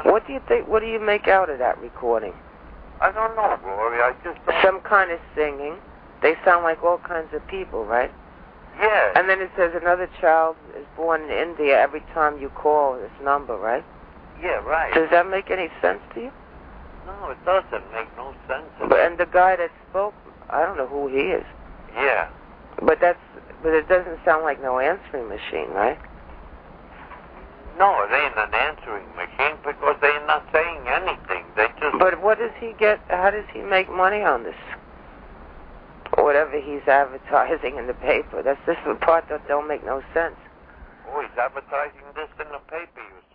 What do you think? What do you make out of that recording? I don't know, Rory. I just don't... Some kind of singing. They sound like all kinds of people, right? Yeah. And then it says another child is born in India every time you call this number, right? Yeah, right. Does that make any sense to you? No, it doesn't make no sense. And the guy that spoke, I don't know who he is. Yeah. But it doesn't sound like no answering machine, right? No, it ain't an answering machine because they're not saying anything. They just... But what does he get? How does he make money on this? Whatever he's advertising in the paper. That's just the part that don't make no sense. Oh, he's advertising this in the paper, you